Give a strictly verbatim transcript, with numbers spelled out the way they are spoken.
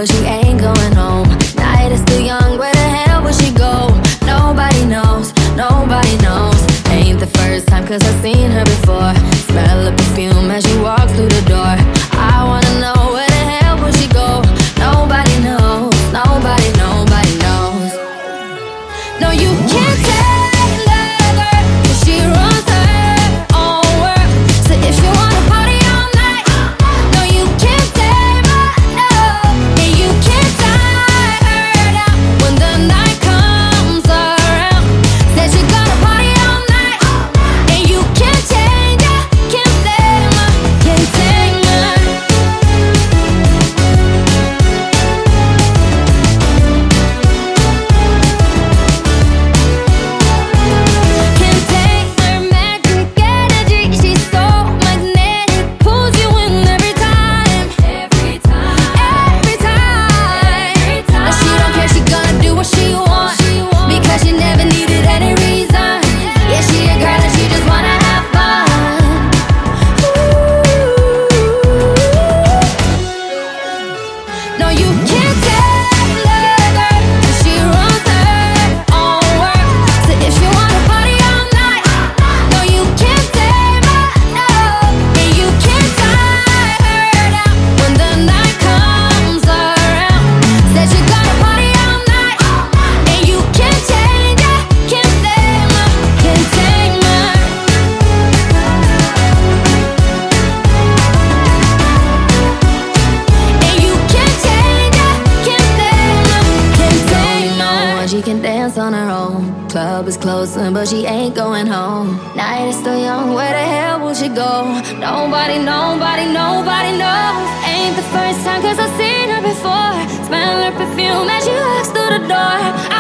but she ain't going home. Night is still young, where the hell will she go? Nobody knows, nobody knows. Ain't the first time, cause I've seen her before. Smell of perfume as she walks through the door. I wanna know, where the hell will she go? Nobody knows, nobody, nobody knows. No, you can't take love her, cause she runs her own world. So if you wanna party all night, no, you can't take my love. And you can't tie her down when the night comes around. Said you gotta party all night, and you can't change her, can't blame her, can't take her. Can't take her magic energy. She's so magnetic, pulls you in every time, every time, every time. No, she don't care, she gonna do what she wants, because she never needed any reason. Yeah, she a girl and she just wanna have fun. No, you can't take love her, cause she runs her own world. So if you wanna party all night, no, you can't take my love, and you can't tie her down when the night comes around. Said you gotta party all night, and you can't change her, can't blame her, can't take her. And you can't change her, can't blame her, can't take her. She can dance on her own. Club is closing, but she ain't going home. Night is still young, where the hell will she go? Nobody, nobody, nobody knows. Ain't the first time, cause I've seen her before. Smell her perfume as she walks through the door.